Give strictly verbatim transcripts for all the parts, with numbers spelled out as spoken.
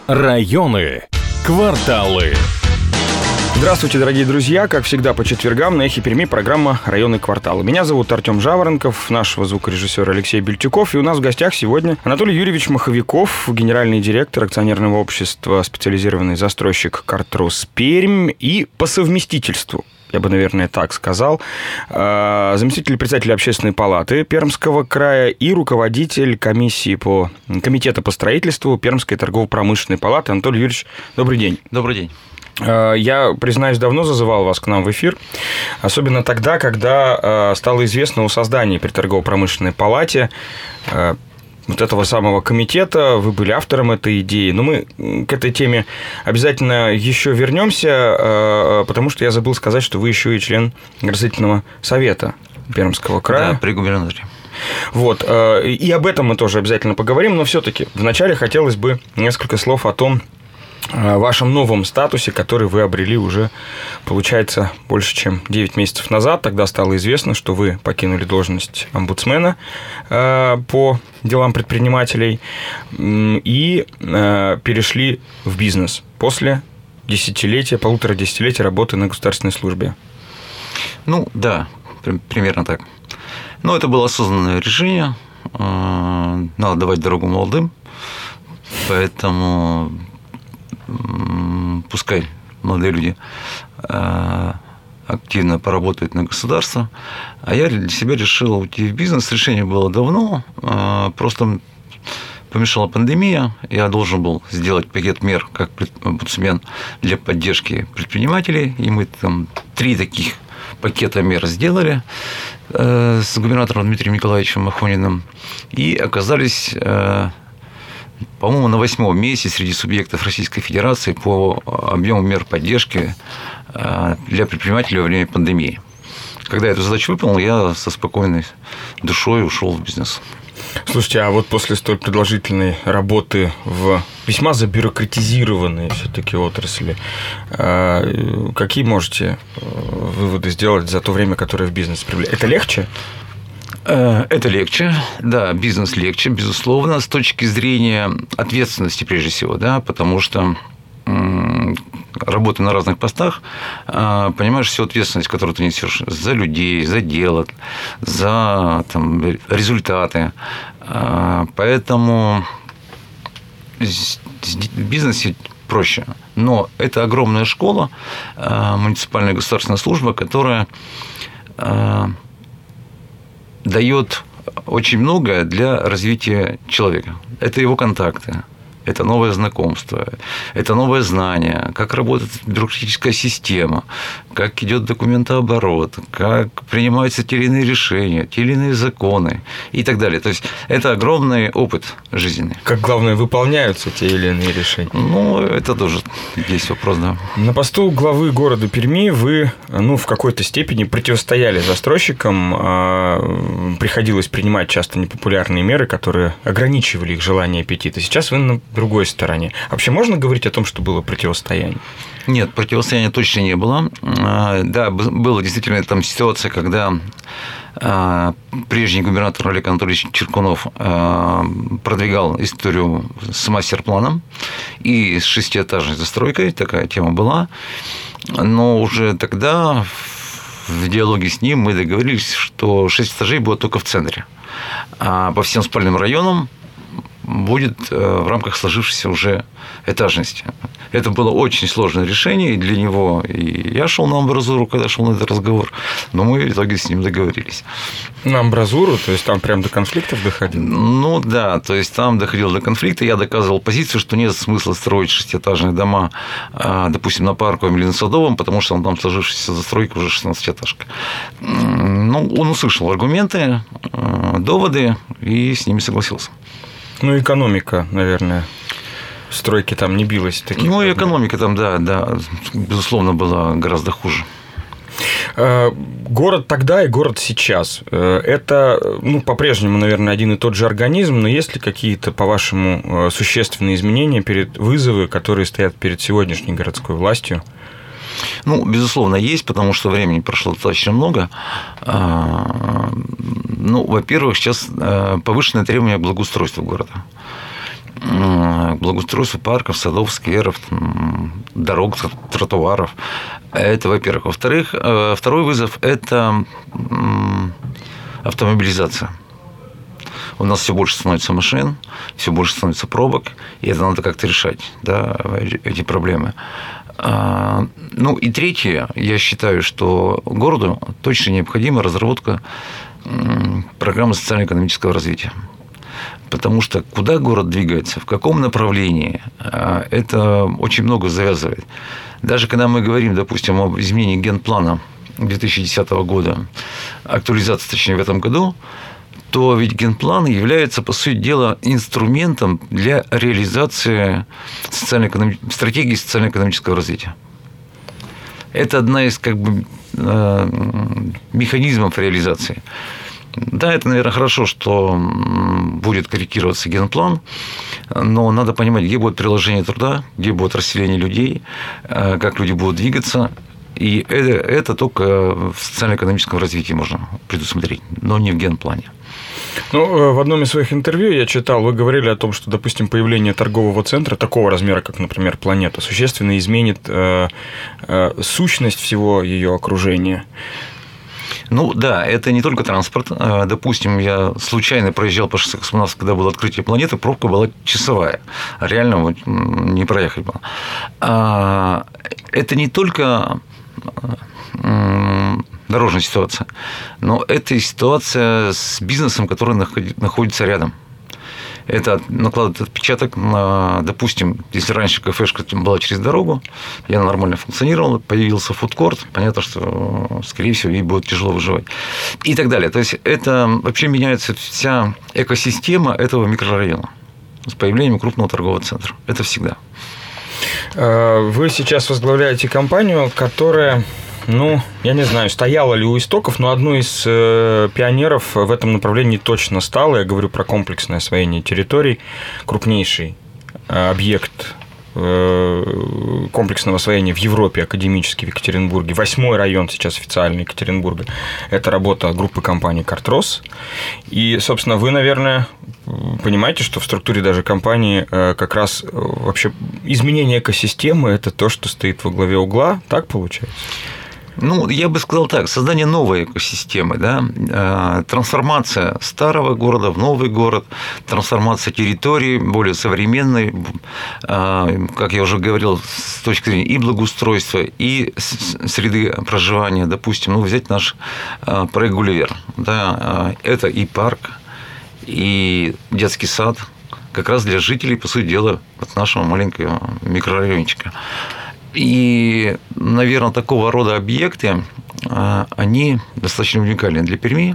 Районы, кварталы. Здравствуйте, дорогие друзья. Как всегда, по четвергам на Эхе Перми программа «Районы, кварталы». Меня зовут Артем Жаворонков, нашего звукорежиссера Алексей Бельтюков. И у нас в гостях сегодня Анатолий Юрьевич Маховиков, генеральный директор акционерного общества «Специализированный застройщик Картрос Пермь» и по совместительству, я бы, наверное, так сказал, заместитель председателя Общественной палаты Пермского края и руководитель комиссии по комитета по строительству Пермской торгово-промышленной палаты. Анатолий Юрьевич, добрый день. Добрый день. Я, признаюсь, давно зазывал вас к нам в эфир, особенно тогда, когда стало известно о создании при торгово-промышленной палате вот этого самого комитета. Вы были автором этой идеи. Но мы к этой теме обязательно еще вернемся, потому что я забыл сказать, что вы еще и член Градостроительного совета Пермского края. Да, при губернаторе. Вот. И об этом мы тоже обязательно поговорим, но все-таки вначале хотелось бы несколько слов о том, о вашем новом статусе, который вы обрели уже, получается, больше чем девять месяцев назад. Тогда стало известно, что вы покинули должность омбудсмена по делам предпринимателей и перешли в бизнес после десятилетия, полутора десятилетия работы на государственной службе. Ну, да, примерно так. Но это было осознанное решение. Надо давать дорогу молодым. Поэтому пускай молодые люди активно поработают на государство. А я для себя решил уйти в бизнес. Решение было давно. Просто помешала пандемия. Я должен был сделать пакет мер как омбудсмен для поддержки предпринимателей. И мы там три таких пакета мер сделали с губернатором Дмитрием Николаевичем Махониным. И оказались, по-моему, на восьмом месте среди субъектов Российской Федерации по объему мер поддержки для предпринимателей во время пандемии. Когда я эту задачу выполнил, я со спокойной душой ушел в бизнес. Слушайте, а вот после столь продолжительной работы в весьма забюрократизированной все-таки отрасли, какие можете выводы сделать за то время, которое в бизнес привлекли? Это легче? Это легче, да, бизнес легче, безусловно, с точки зрения ответственности прежде всего, да, потому что работая на разных постах, понимаешь всю ответственность, которую ты несешь за людей, за дело, за там, результаты. Поэтому в бизнесе проще. Но это огромная школа, муниципальная государственная служба, которая дает очень многое для развития человека. Это его контакты, это новое знакомство, это новое знание, как работает бюрократическая система, как идет документооборот, как принимаются те или иные решения, те или иные законы и так далее. То есть это огромный опыт жизненный. Как, главное, выполняются те или иные решения. Ну, это тоже есть вопрос, да. На посту главы города Перми вы, ну, в какой-то степени противостояли застройщикам, приходилось принимать часто непопулярные меры, которые ограничивали их желание и аппетита. Сейчас вы на другой стороне. Вообще можно говорить о том, что было противостояние? Нет, противостояния точно не было. Да, была действительно там ситуация, когда прежний губернатор Олег Анатольевич Черкунов продвигал историю с мастер-планом и с шестиэтажной застройкой, такая тема была. Но уже тогда в диалоге с ним мы договорились, что шесть этажей будет только в центре, а по всем спальным районам будет в рамках сложившейся уже этажности. Это было очень сложное решение и для него. И я шел на амбразуру, когда шел на этот разговор, но мы в итоге с ним договорились. На амбразуру? То есть там прям до конфликтов доходило? Ну да, то есть там доходило до конфликта. Я доказывал позицию, что нет смысла строить шестиэтажные дома, допустим, на Парковом или на Садовом, потому что там сложившаяся застройка уже шестнадцатиэтажка. Ну, он услышал аргументы, доводы и с ними согласился. Ну, экономика, наверное, стройки там не билась. Таких ну, и экономика там, да, да, безусловно, была гораздо хуже. Город тогда и город сейчас – это, ну, по-прежнему, наверное, один и тот же организм, но есть ли какие-то, по-вашему, существенные изменения, перед вызовы, которые стоят перед сегодняшней городской властью? Ну, безусловно, есть, потому что времени прошло достаточно много. Ну, во-первых, сейчас повышенные требования к благоустройству города. благоустройство парков, садов, скверов, дорог, тротуаров. Это, во-первых. Во-вторых, второй вызов – это автомобилизация. У нас все больше становится машин, все больше становится пробок, и это надо как-то решать, да, эти проблемы. Ну и третье, я считаю, что городу точно необходима разработка программы социально-экономического развития. Потому что куда город двигается, в каком направлении, это очень много завязывает. Даже когда мы говорим, допустим, об изменении генплана две тысячи десятого года, актуализации, точнее, в этом году, то ведь генплан является, по сути дела, инструментом для реализации социально-экономи... стратегии социально-экономического развития. Это одна из как бы, механизмов реализации. Да, это, наверное, хорошо, что будет корректироваться генплан, но надо понимать, где будет приложение труда, где будет расселение людей, как люди будут двигаться. И это, это только в социально-экономическом развитии можно предусмотреть, но не в генплане. Ну, в одном из своих интервью я читал, вы говорили о том, что, допустим, появление торгового центра такого размера, как, например, Планета, существенно изменит э, э, сущность всего ее окружения. Ну да, это не только транспорт. Допустим, я случайно проезжал по шоссе Космонавтов, когда было открытие Планеты, пробка была часовая. Реально вот не проехать было. Это не только дорожная ситуация, но это и ситуация с бизнесом, который находится рядом. Это накладывает отпечаток на, допустим, если раньше кафешка была через дорогу, и она нормально функционировала, появился фудкорт, понятно, что, скорее всего, ей будет тяжело выживать. И так далее. То есть, это вообще меняется вся экосистема этого микрорайона с появлением крупного торгового центра. Это всегда. Вы сейчас возглавляете компанию, которая... Ну, я не знаю, стояла ли у истоков, но одной из э, пионеров в этом направлении точно стала. Я говорю про комплексное освоение территорий. Крупнейший э, объект э, комплексного освоения в Европе, академический в Екатеринбурге. Восьмой район сейчас официально Екатеринбурга. Это работа группы компании «Картрос». И, собственно, вы, наверное, понимаете, что в структуре даже компании э, как раз э, вообще изменение экосистемы – это то, что стоит во главе угла. Так получается? Ну, я бы сказал так, создание новой экосистемы, да, трансформация старого города в новый город, трансформация территории, более современной, как я уже говорил, с точки зрения и благоустройства, и среды проживания, допустим, ну, взять наш проект «Гулливер», да, это и парк, и детский сад, как раз для жителей, по сути дела, от нашего маленького микрорайончика. И, наверное, такого рода объекты, они достаточно уникальны для Перми,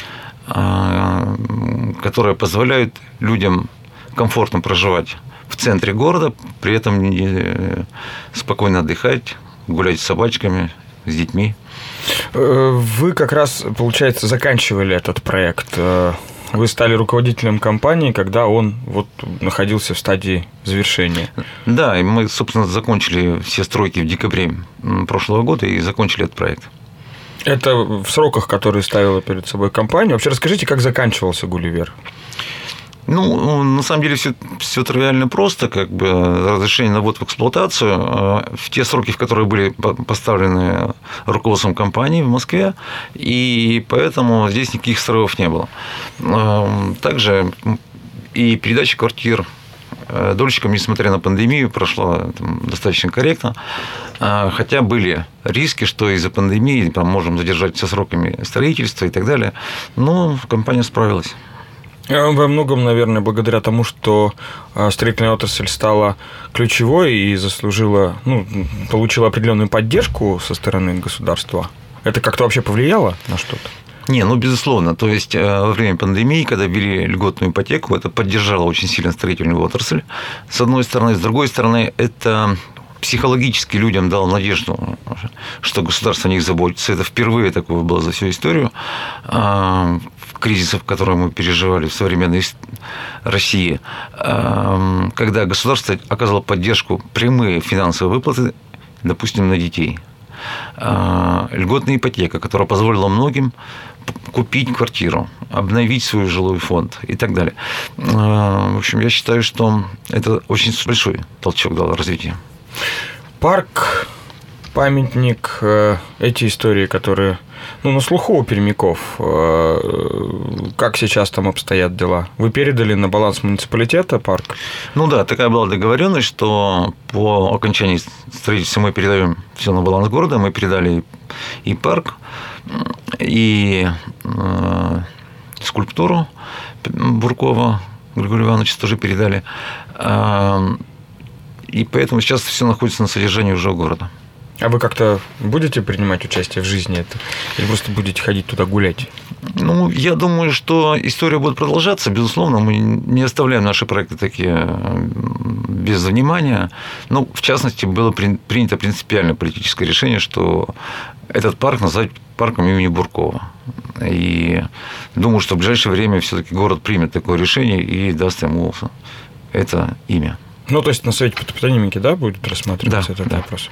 которые позволяют людям комфортно проживать в центре города, при этом спокойно отдыхать, гулять с собачками, с детьми. Вы как раз, получается, заканчивали этот проект. Вы стали руководителем компании, когда он вот находился в стадии завершения. Да, и мы, собственно, закончили все стройки в декабре прошлого года и закончили этот проект. Это в сроках, которые ставила перед собой компания. Вообще расскажите, как заканчивался «Гулливер»? Ну, на самом деле, все, все тривиально просто, как бы разрешение на ввод в эксплуатацию в те сроки, в которые были поставлены руководством компании в Москве, и поэтому здесь никаких срывов не было. Также и передача квартир дольщикам, несмотря на пандемию, прошла там достаточно корректно, хотя были риски, что из-за пандемии там, можем задержать со сроками строительства и так далее, но компания справилась. Во многом, наверное, благодаря тому, что строительная отрасль стала ключевой и заслужила, ну, получила определенную поддержку со стороны государства. Это как-то вообще повлияло на что-то? Не, ну, безусловно. То есть, во время пандемии, когда ввели льготную ипотеку, это поддержало очень сильно строительную отрасль, с одной стороны. С другой стороны, это психологически людям дал надежду, что государство о них заботится. Это впервые такое было за всю историю кризисов, которые мы переживали в современной России, когда государство оказало поддержку, прямые финансовые выплаты, допустим, на детей. Льготная ипотека, которая позволила многим купить квартиру, обновить свой жилой фонд и так далее. В общем, я считаю, что это очень большой толчок дало развитию. Парк, памятник, эти истории, которые ну, на слуху у пермяков. Как сейчас там обстоят дела? Вы передали на баланс муниципалитета парк? Ну да, такая была договоренность, что по окончании строительства мы передаем все на баланс города. Мы передали и парк, и э, скульптуру Буркова Григория Ивановича тоже передали. И поэтому сейчас все находится на содержании уже у города. А вы как-то будете принимать участие в жизни это? Или просто будете ходить туда гулять? Ну, я думаю, что история будет продолжаться. Безусловно, мы не оставляем наши проекты такие без внимания. Ну, в частности, было принято принципиальное политическое решение, что этот парк назвать парком имени Буркова. И думаю, что в ближайшее время все-таки город примет такое решение и даст ему это имя. Ну, то есть на совете по топонимике, да, будет рассматриваться да, этот да. вопрос.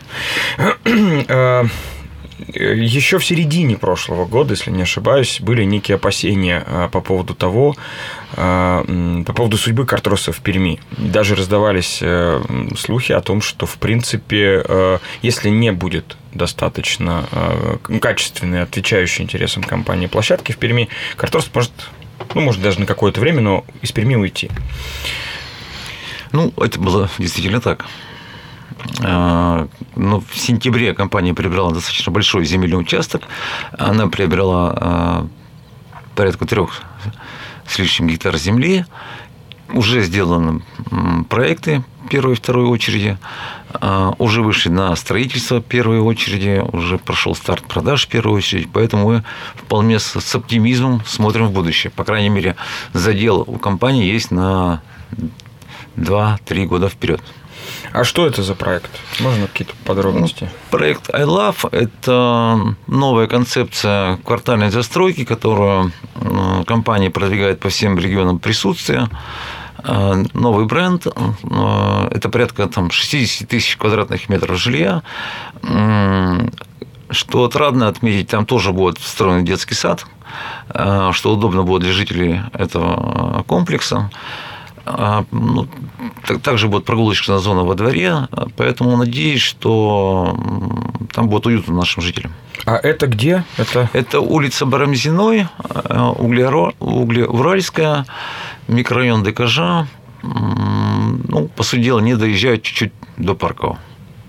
Еще в середине прошлого года, если не ошибаюсь, были некие опасения по поводу того, по поводу судьбы Картроса в Перми. Даже раздавались слухи о том, что, в принципе, если не будет достаточно качественной, отвечающей интересам компании площадки в Перми, Картрос может, ну, может даже на какое-то время, но из Перми уйти. Ну, это было действительно так. Но в сентябре компания приобрела достаточно большой земельный участок. Она приобрела порядка трех с лишним гектар земли. Уже сделаны проекты первой и второй очереди. Уже вышли на строительство первой очереди. Уже прошел старт продаж в первую очередь. Поэтому мы вполне с оптимизмом смотрим в будущее. По крайней мере, задел у компании есть на два-три года вперед. А что это за проект? Можно какие-то подробности? Ну, проект I Love – это новая концепция квартальной застройки, которую компания продвигает по всем регионам присутствия. Новый бренд – это порядка там, шестьдесят тысяч квадратных метров жилья. Что отрадно отметить, там тоже будет встроен детский сад, что удобно будет для жителей этого комплекса. Ну, также будет прогулочная зона во дворе, поэтому надеюсь, что там будет уютно нашим жителям. А это где? Это, это улица Барамзиной, Углеуральская, микрорайон ДКЖ. Ну, по сути дела, не доезжают чуть-чуть до Паркова.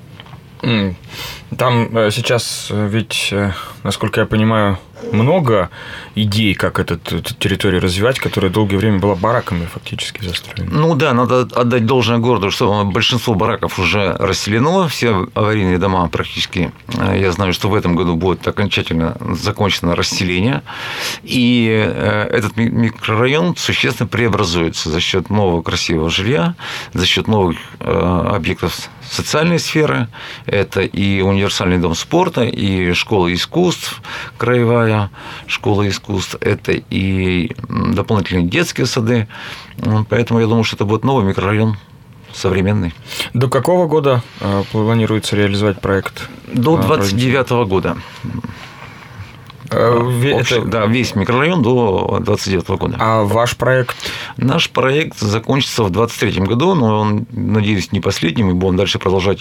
Там сейчас ведь, насколько я понимаю, много идей, как эту, эту территорию развивать, которая долгое время была бараками фактически застроена. Ну да, надо отдать должное городу, что большинство бараков уже расселено, все аварийные дома практически. Я знаю, что в этом году будет окончательно закончено расселение. И этот микрорайон существенно преобразуется за счет нового красивого жилья, за счет новых объектов социальной сферы. Это и универсальный дом спорта, и школа искусств краевая, школа искусств, это и дополнительные детские сады. Поэтому я думаю, что это будет новый микрорайон современный. До какого года планируется реализовать проект? До двадцать девятого года. Общий, это... Да, весь микрорайон до двадцать девятого года. А ваш проект? Наш проект закончится в двадцать третьем году, но он, надеюсь, не последним, мы будем дальше продолжать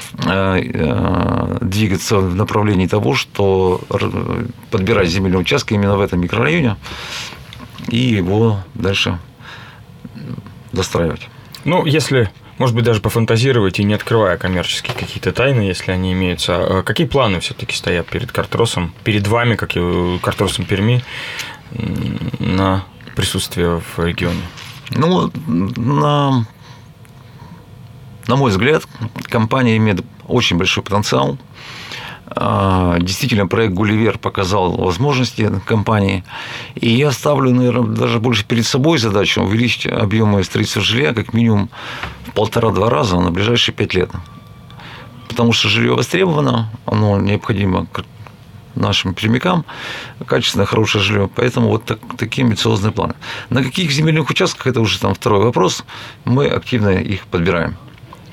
двигаться в направлении того, что подбирать земельные участки именно в этом микрорайоне и его дальше достраивать. Ну, если... Может быть, даже пофантазировать и не открывая коммерческие какие-то тайны, если они имеются. Какие планы все-таки стоят перед Картросом, перед вами, как и Картросом Перми, на присутствие в регионе? Ну, на, на мой взгляд, компания имеет очень большой потенциал. Действительно, проект «Гулливер» показал возможности компании. И я ставлю, наверное, даже больше перед собой задачу увеличить объемы строительства жилья как минимум в полтора-два раза на ближайшие пять лет. Потому что жилье востребовано, оно необходимо нашим пермякам, качественное, хорошее жилье. Поэтому вот так, такие амбициозные планы. На каких земельных участках, это уже там второй вопрос, мы активно их подбираем.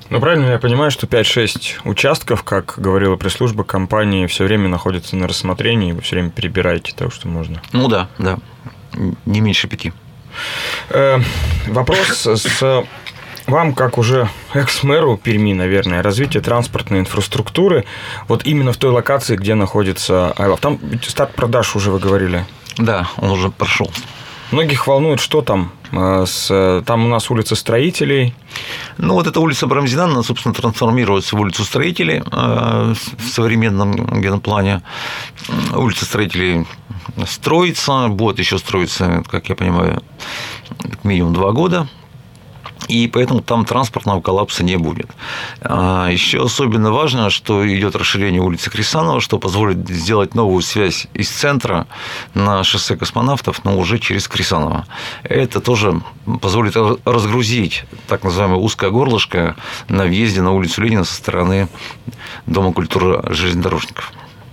Ну, правильно я понимаю, что пять-шесть участков, как говорила пресс-служба компании, все время находятся на рассмотрении, и вы все время перебираете то, что можно? Ну да, да. Не меньше пяти. Э, вопрос с вам, как уже экс-мэру Перми, наверное, развитие транспортной инфраструктуры, вот именно в той локации, где находится I Love. Там старт продаж уже вы говорили. Да, он уже прошел. Многих волнует, что там. С, там у нас улица Строителей. Ну, вот эта улица Брамзина, она, собственно, трансформируется в улицу Строителей в современном генплане. Улица Строителей строится, будет еще строиться, как я понимаю, минимум два года. И поэтому там транспортного коллапса не будет. Еще особенно важно, что идет расширение улицы Крисанова, что позволит сделать новую связь из центра на шоссе Космонавтов, но уже через Крисанова. Это тоже позволит разгрузить так называемое узкое горлышко на въезде на улицу Ленина со стороны Дома культуры железнодорожников.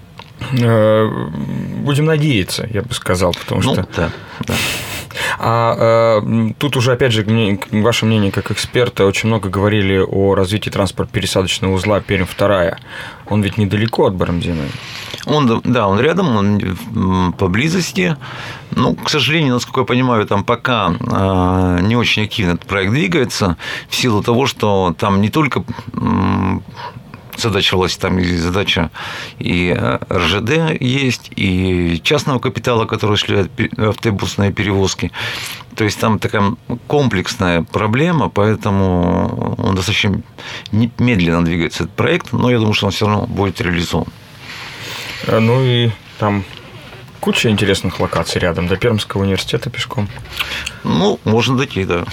Будем надеяться, я бы сказал, потому ну, что... Да, да. А э, тут уже, опять же, ваше мнение как эксперта, очень много говорили о развитии транспорт-пересадочного узла Пермь-два. Он ведь недалеко от Барамзиной. Он, да, он рядом, он поблизости. Ну, к сожалению, насколько я понимаю, там пока не очень активно этот проект двигается, в силу того, что там не только задача власти, там и задача и эр жэ дэ есть, и частного капитала, который осуществляет автобусные перевозки. То есть там такая комплексная проблема, поэтому он достаточно медленно двигается, этот проект, но я думаю, что он все равно будет реализован. Ну и там куча интересных локаций рядом, до Пермского университета пешком. Ну, можно дойти, да.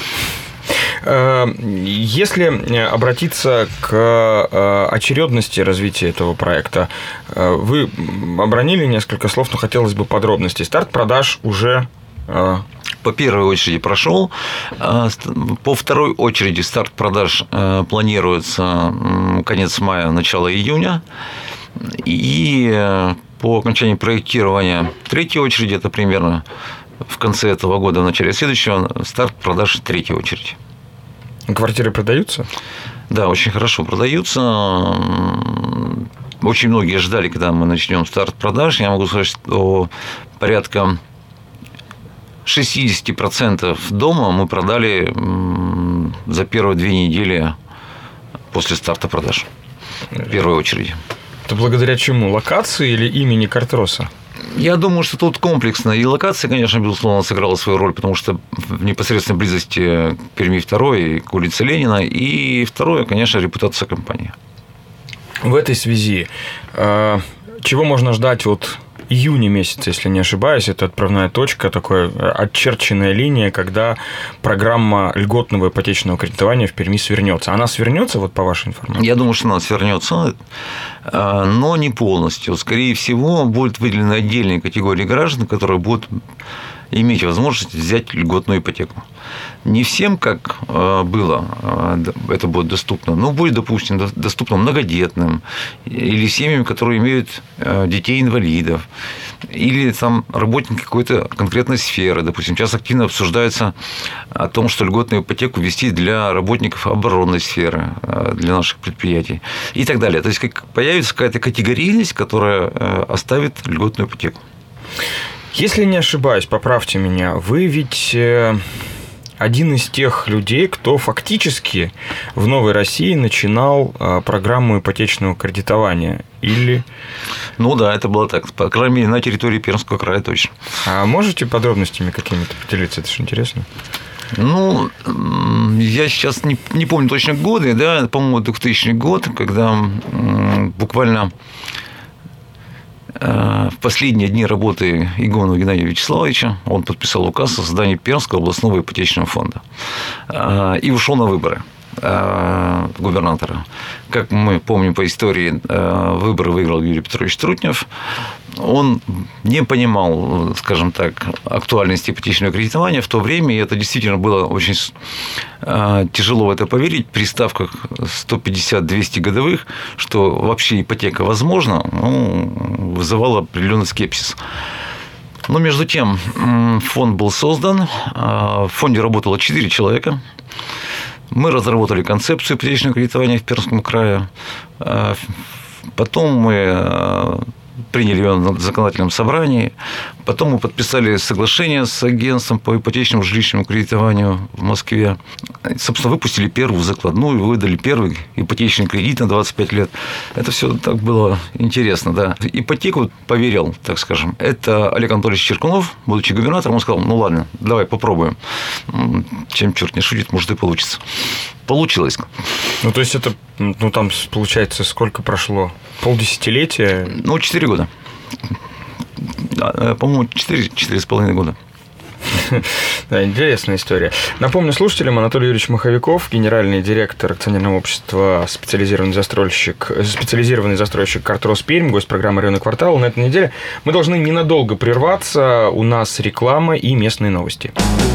Если обратиться к очередности развития этого проекта, вы обронили несколько слов, но хотелось бы подробностей. Старт продаж уже... По первой очереди прошел. По второй очереди старт продаж планируется конец мая, начало июня. И по окончании проектирования третьей очереди, это примерно в конце этого года, в начале следующего, старт продаж третьей очереди. Квартиры продаются? Да, очень хорошо продаются. Очень многие ждали, когда мы начнем старт продаж. Я могу сказать, что порядка шестьдесят процентов дома мы продали за первые две недели после старта продаж. В первую очередь. Это благодаря чему? Локации или имени Картроса? Я думаю, что тут комплексно. И локация, конечно, безусловно, сыграла свою роль, потому что в непосредственной близости к Перми-два и к улице Ленина. И второе, конечно, репутация компании. В этой связи чего можно ждать от июня месяца, если не ошибаюсь? Это отправная точка, такая отчерченная линия, когда программа льготного ипотечного кредитования в Перми свернется. Она свернется, вот по вашей информации? Я думаю, что она свернется, но не полностью. Скорее всего, будет выделена отдельная категория граждан, которые будут иметь возможность взять льготную ипотеку. Не всем, как было, это будет доступно, но будет, допустим, доступно многодетным или семьям, которые имеют детей-инвалидов, или там работники какой-то конкретной сферы. Допустим, сейчас активно обсуждается о том, что льготную ипотеку ввести для работников оборонной сферы, для наших предприятий и так далее. То есть как появится какая-то категорийность, которая оставит льготную ипотеку. Если не ошибаюсь, поправьте меня, вы ведь один из тех людей, кто фактически в Новой России начинал программу ипотечного кредитования, или... Ну да, это было так, по крайней мере, на территории Пермского края точно. А можете подробностями какими-то поделиться, это же интересно? Ну, я сейчас не, не помню точно годы, да, по-моему, двухтысячный год, когда буквально... В последние дни работы Игонова Геннадия Вячеславовича он подписал указ о создании Пермского областного ипотечного фонда и ушел на выборы губернатора. Как мы помним по истории, выборы выиграл Юрий Петрович Трутнев. Он не понимал, скажем так, актуальности ипотечного кредитования в то время, и это действительно было очень тяжело в это поверить при ставках сто пятьдесят - двести годовых, что вообще ипотека возможна, ну, вызывало определенный скепсис. Но между тем фонд был создан, в фонде работало четыре человека. Мы разработали концепцию ипотечного кредитования в Пермском крае. Потом мы приняли ее на законодательном собрании. Потом мы подписали соглашение с агентством по ипотечному жилищному кредитованию в Москве. Собственно, выпустили первую закладную, выдали первый ипотечный кредит на двадцать пять лет. Это все так было интересно, да. Ипотеку поверил, так скажем. Это Олег Анатольевич Черкунов, будучи губернатором, он сказал: ну ладно, давай попробуем. Чем черт не шутит, может и получится. Получилось. Ну, то есть, это, ну, там, получается, сколько прошло? Полдесятилетия? Ну, четыре года. По-моему, четыре, четыре с половиной года. Да, интересная история. Напомню слушателям, Анатолий Юрьевич Маховиков, генеральный директор акционерного общества «Специализированный застройщик», специализированный застройщик «Картрос Пермь», гость программы «Районный квартал». На этой неделе мы должны ненадолго прерваться. У нас реклама и местные новости.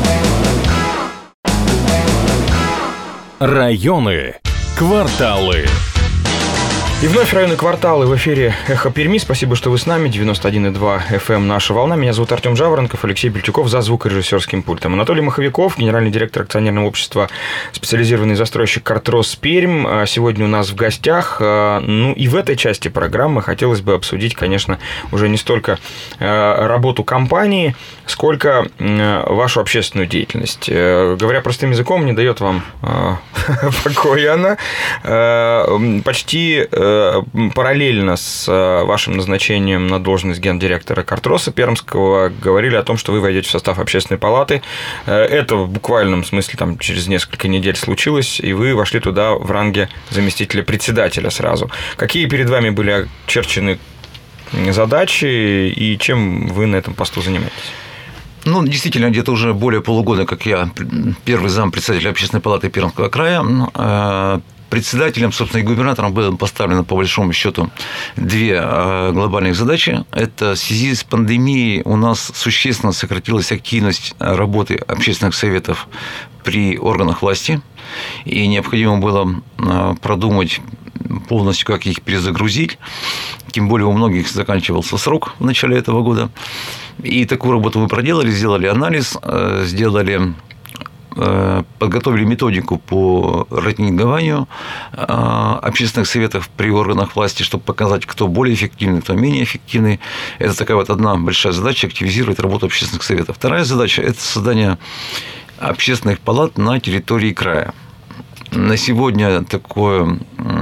Районы, кварталы. И вновь районные кварталы в эфире «Эхо Перми». Спасибо, что вы с нами. девяносто один и два эф эм «Наша волна». Меня зовут Артем Жаворонков, Алексей Бельтюков за звукорежиссерским пультом. Анатолий Маховиков, генеральный директор акционерного общества «Специализированный застройщик «Картрос Пермь». Сегодня у нас в гостях. Ну и в этой части программы хотелось бы обсудить, конечно, уже не столько работу компании, сколько вашу общественную деятельность. Говоря простым языком, не дает вам покоя она. Почти параллельно с вашим назначением на должность гендиректора Картроса Пермского говорили о том, что вы войдете в состав общественной палаты. Это в буквальном смысле там через несколько недель случилось, и вы вошли туда в ранге заместителя председателя сразу. Какие перед вами были очерчены задачи и чем вы на этом посту занимаетесь? Ну, действительно, где-то уже более полугода, как я первый зам председателя общественной палаты Пермского края. Председателем, собственно, и губернатором было поставлено, по большому счету, две глобальных задачи. Это в связи с пандемией у нас существенно сократилась активность работы общественных советов при органах власти, и необходимо было продумать полностью, как их перезагрузить. Тем более у многих заканчивался срок в начале этого года. И такую работу мы проделали, сделали анализ, сделали... подготовили методику по рейтингованию общественных советов при органах власти, чтобы показать, кто более эффективный, кто менее эффективный. Это такая вот одна большая задача – активизировать работу общественных советов. Вторая задача – это создание общественных палат на территории края. На сегодня такое,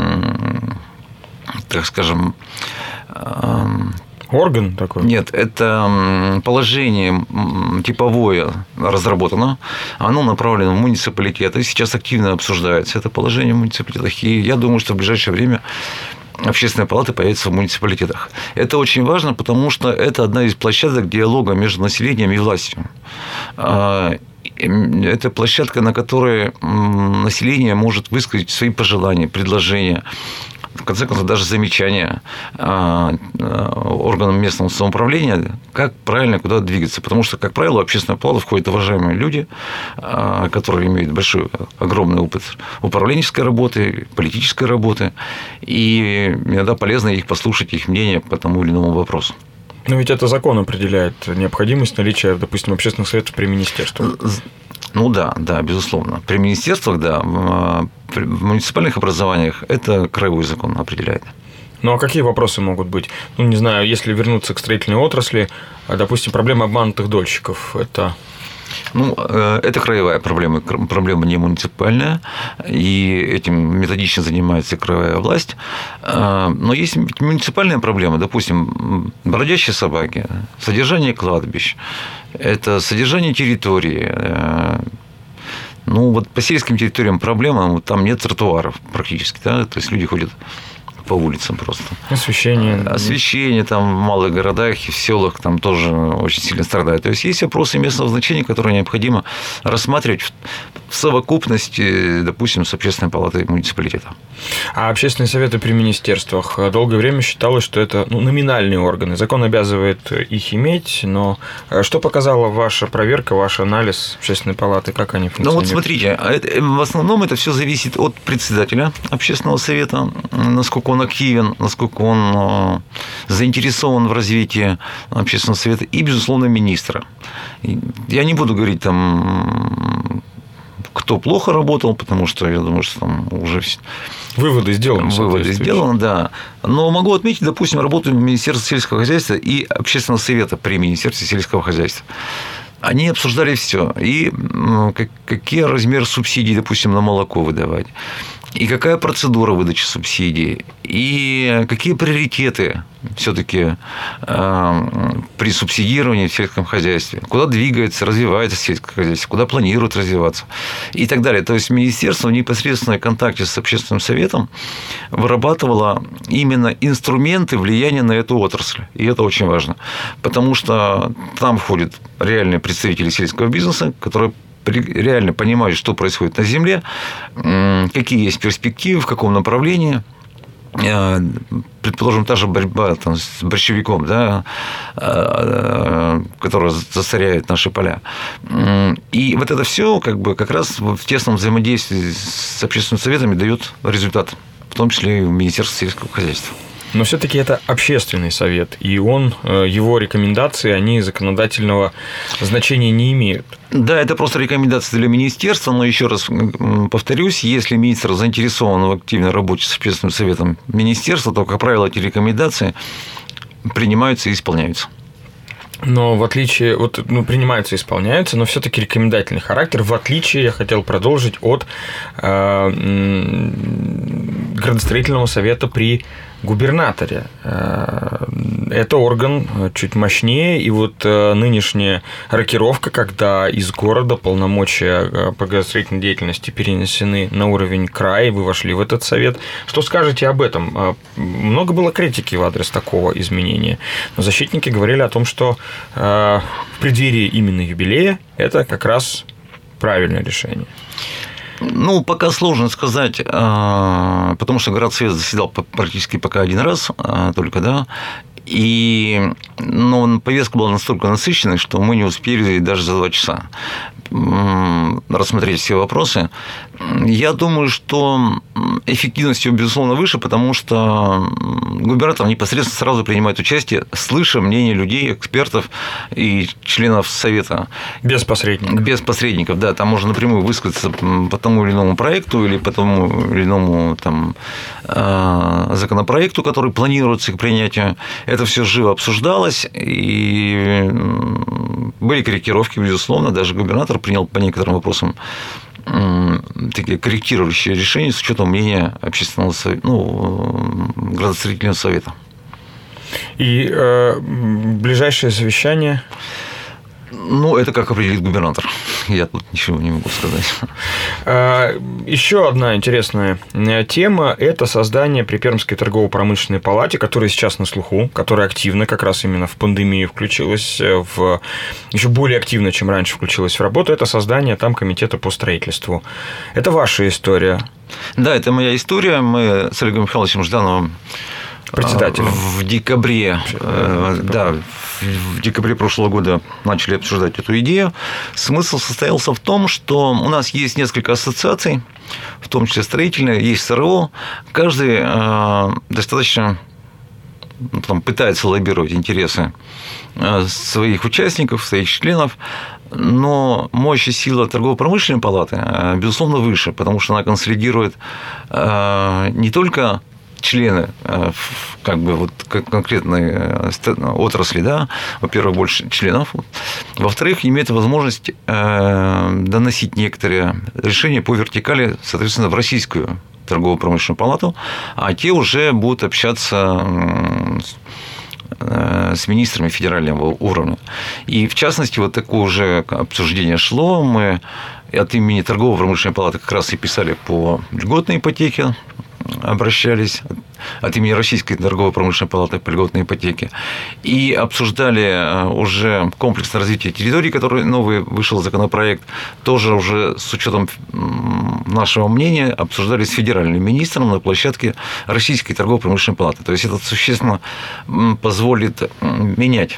так скажем, орган такой? Нет, это положение типовое разработано, оно направлено в муниципалитеты, и сейчас активно обсуждается это положение в муниципалитетах, и я думаю, что в ближайшее время общественные палаты появятся в муниципалитетах. Это очень важно, потому что это одна из площадок диалога между населением и властью. Это площадка, на которой население может высказать свои пожелания, предложения, в конце концов, даже замечания органам местного самоуправления, как правильно куда двигаться. Потому что, как правило, в общественную палату входят уважаемые люди, которые имеют большой, огромный опыт управленческой работы, политической работы, и иногда полезно их послушать, их мнение по тому или иному вопросу. Но ведь это закон определяет необходимость наличия, допустим, общественных советов при министерстве. Ну да, да, безусловно. При министерствах, да, в муниципальных образованиях это краевой закон определяет. Ну а какие вопросы могут быть? Ну, не знаю, если вернуться к строительной отрасли, допустим, проблема обманутых дольщиков, это... Ну, это краевая проблема, проблема не муниципальная, и этим методично занимается краевая власть. Но есть муниципальные проблемы, допустим, бродячие собаки, содержание кладбищ, это содержание территории. Ну, вот по сельским территориям проблема, там нет тротуаров практически, да, то есть люди ходят по улицам просто. Освещение. Освещение там в малых городах и в селах там тоже очень сильно страдает. То есть есть вопросы местного значения, которые необходимо рассматривать в совокупности, допустим, с общественной палатой муниципалитета. А общественные советы при министерствах долгое время считалось, что это ну, номинальные органы. Закон обязывает их иметь, но что показала ваша проверка, ваш анализ общественной палаты, как они функционируют? Ну вот смотрите, в основном это все зависит от председателя общественного совета, насколько он активен, насколько он заинтересован в развитии общественного совета, и, безусловно, министра. Я не буду говорить там кто плохо работал, потому что я думаю, что там уже... Выводы сделаны. Выводы сделаны, да. Но могу отметить, допустим, работу Министерства сельского хозяйства и Общественного совета при Министерстве сельского хозяйства. Они обсуждали все. И какие размеры субсидий, допустим, на молоко выдавать. И какая процедура выдачи субсидий, и какие приоритеты все-таки э, при субсидировании в сельском хозяйстве, куда двигается, развивается сельское хозяйство, куда планирует развиваться и так далее. То есть министерство в непосредственном контакте с общественным советом вырабатывало именно инструменты влияния на эту отрасль. И это очень важно, потому что там входят реальные представители сельского бизнеса, которые реально понимают, что происходит на земле, какие есть перспективы, в каком направлении. Предположим, та же борьба там, с борщевиком, да, которая засоряет наши поля. И вот это все как бы, как раз в тесном взаимодействии с общественными советами дает результат, в том числе и в Министерстве сельского хозяйства. Но все-таки это общественный совет, и он, его рекомендации, они законодательного значения не имеют. Да, это просто рекомендации для министерства, но еще раз повторюсь, если министр заинтересован в активной работе с общественным советом министерства, то, как правило, эти рекомендации принимаются и исполняются. Но в отличие, вот, ну, принимаются и исполняются, но все-таки рекомендательный характер, в отличие, я хотел продолжить, от э, градостроительного совета при губернаторе. Это орган чуть мощнее, и вот нынешняя рокировка, когда из города полномочия по градостроительной деятельности перенесены на уровень края, вы вошли в этот совет. Что скажете об этом? Много было критики в адрес такого изменения, но защитники говорили о том, что в преддверии именно юбилея это как раз правильное решение. Ну, пока сложно сказать, потому что Городсовет заседал практически пока один раз только, да, и ну, повестка была настолько насыщенной, что мы не успели даже за два часа рассмотреть все вопросы. Я думаю, что эффективность ее, безусловно, выше, потому что губернатор непосредственно сразу принимает участие, слыша мнение людей, экспертов и членов Совета. Без посредников. Без посредников, да. Там можно напрямую высказаться по тому или иному проекту или по тому или иному там, законопроекту, который планируется к принятию. Это все живо обсуждалось, и были корректировки, безусловно. Даже губернатор принял по некоторым вопросам такие корректирующие решения с учетом мнения общественного совета, ну, градостроительного совета. И э, ближайшее совещание? Ну, это как определит губернатор. Я тут ничего не могу сказать. Еще одна интересная тема – это создание при Пермской торгово-промышленной палате, которая сейчас на слуху, которая активно как раз именно в пандемию включилась, в... еще более активно, чем раньше включилась в работу. Это создание там комитета по строительству. Это ваша история? Да, это моя история. Мы с Олегом Михайловичем Ждановым председателем. В декабре, да, в декабре прошлого года начали обсуждать эту идею. Смысл состоялся в том, что у нас есть несколько ассоциаций, в том числе строительные, есть СРО. Каждый достаточно там, пытается лоббировать интересы своих участников, своих членов. Но мощь и сила торгово-промышленной палаты, безусловно, выше, потому что она консолидирует не только члены как бы вот конкретной отрасли, да, во-первых, больше членов, во-вторых, имеет возможность доносить некоторые решения по вертикали, соответственно, в Российскую торгово-промышленную палату, а те уже будут общаться с министрами федерального уровня. И, в частности, вот такое уже обсуждение шло. Мы от имени торгово-промышленной палаты как раз и писали по льготной ипотеке, обращались от имени Российской торгово-промышленной палаты по льготной ипотеке и обсуждали уже комплексное развитие территорий, который новый вышел законопроект, тоже уже с учетом нашего мнения обсуждали с федеральным министром на площадке Российской торгово-промышленной палаты. То есть это существенно позволит менять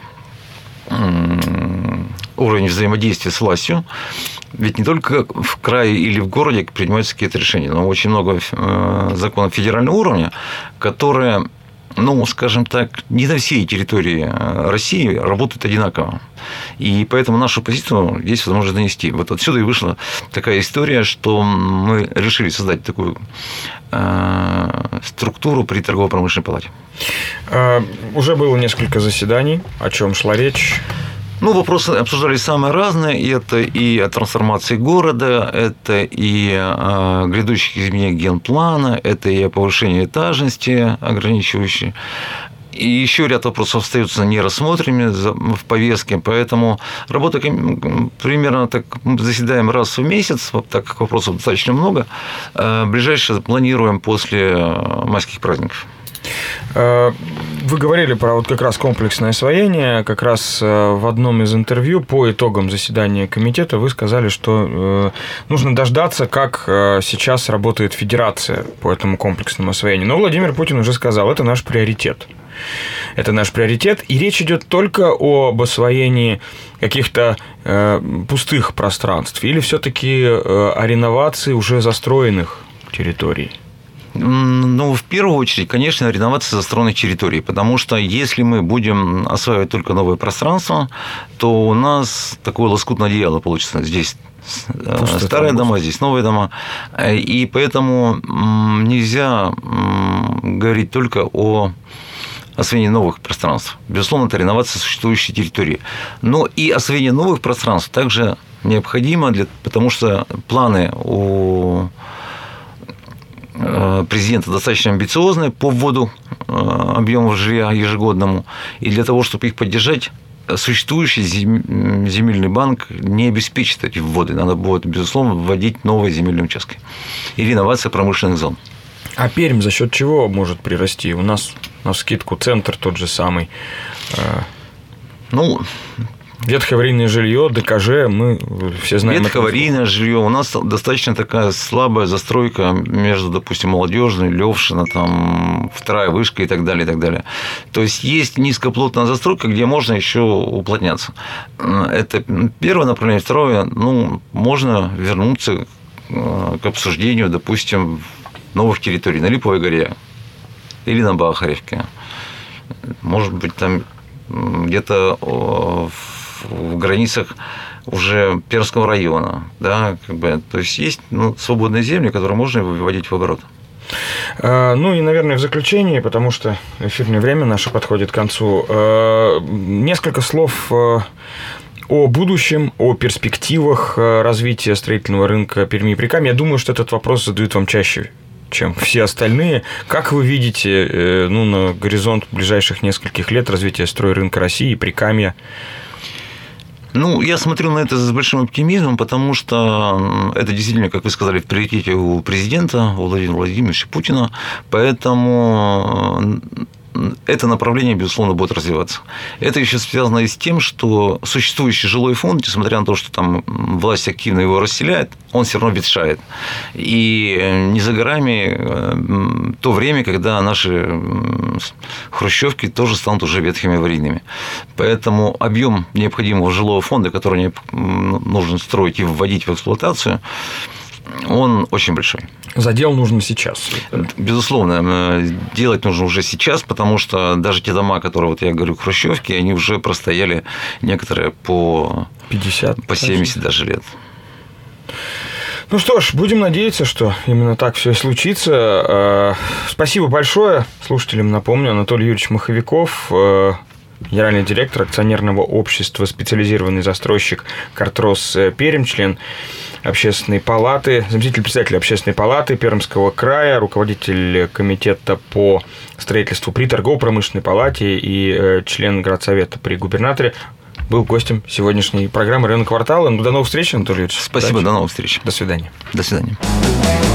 уровень взаимодействия с властью. Ведь не только в крае или в городе принимаются какие-то решения, но очень много законов федерального уровня, которые ну, скажем так, не на всей территории России работают одинаково. И поэтому нашу позицию есть возможность донести. Вот отсюда и вышла такая история, что мы решили создать такую э, структуру при торгово-промышленной палате. Уже было несколько заседаний. О чем шла речь? Ну, вопросы обсуждались самые разные. И это и о трансформации города, это и о грядущих изменениях генплана, это и о повышении этажности ограничивающей. И еще ряд вопросов остаются нерассмотренными в повестке, поэтому работа примерно так заседаем раз в месяц, так как вопросов достаточно много. Ближайшее планируем после майских праздников. Вы говорили про вот как раз комплексное освоение. Как раз в одном из интервью по итогам заседания комитета вы сказали, что нужно дождаться, как сейчас работает федерация по этому комплексному освоению. Но Владимир Путин уже сказал, это наш приоритет. Это наш приоритет. И речь идет только об освоении каких-то э, пустых пространств или все-таки э, о реновации уже застроенных территорий? Ну, в первую очередь, конечно, реновация застроенных территорий, потому что если мы будем осваивать только новые пространства, то у нас такое лоскутное одеяло получится здесь. Пусто старые там дома, здесь новые дома. И поэтому нельзя говорить только о освоение новых пространств. Безусловно, это реновация существующей территории. Но и освоение новых пространств также необходимо, для, потому что планы у президента достаточно амбициозные по вводу объемов жилья ежегодному. И для того, чтобы их поддержать, существующий земельный банк не обеспечит эти вводы. Надо будет, безусловно, вводить новые земельные участки. И реновация промышленных зон. А Пермь за счет чего может прирасти? У нас навскидку центр тот же самый. Ну, ветхоаварийное жилье, ДКЖ, мы все знаем. Ветхоаварийное жилье. У нас достаточно такая слабая застройка между, допустим, Молодежной, Левшина, там, вторая вышка и так далее, и так далее. То есть есть низкоплотная застройка, где можно еще уплотняться. Это первое направление. Второе, ну, можно вернуться к обсуждению, допустим, новых территорий на Липовой горе или на Бахаревке. Может быть, там где-то в границах уже Пермского района. Да, как бы, то есть есть ну, свободные земли, которые можно выводить в оборот. Ну и, наверное, в заключение, потому что эфирное время наше подходит к концу, несколько слов о будущем, о перспективах развития строительного рынка Перми и Прикамья. Я думаю, что этот вопрос задают вам чаще, чем все остальные. Как вы видите ну, на горизонт ближайших нескольких лет развития стройрынка России и Прикамья? Ну, я смотрю на это с большим оптимизмом, потому что это действительно, как вы сказали, в приоритете у президента, у Владимира Владимировича Путина, поэтому это направление, безусловно, будет развиваться. Это еще связано и с тем, что существующий жилой фонд, несмотря на то, что там власть активно его расселяет, он все равно ветшает. И не за горами то время, когда наши хрущевки тоже станут уже ветхими аварийными. Поэтому объем необходимого жилого фонда, который нужно строить и вводить в эксплуатацию, он очень большой. Задел нужно сейчас. Безусловно, делать нужно уже сейчас, потому что даже те дома, которые, вот я говорю, хрущевки, они уже простояли некоторые по пятьдесят, по семьдесят даже лет. Ну что ж, будем надеяться, что именно так все и случится. Спасибо большое. Слушателям напомню, Анатолий Юрьевич Маховиков, генеральный директор акционерного общества «Специализированный застройщик Картрос Пермь», член Общественной палаты, заместитель председателя Общественной палаты Пермского края, руководитель комитета по строительству при торгово-промышленной палате и член городсовета при губернаторе, был гостем сегодняшней программы «Районный квартал». Ну, до новых встреч, Анатолий Юрьевич. Спасибо, удачи. До новых встреч. До свидания. До свидания.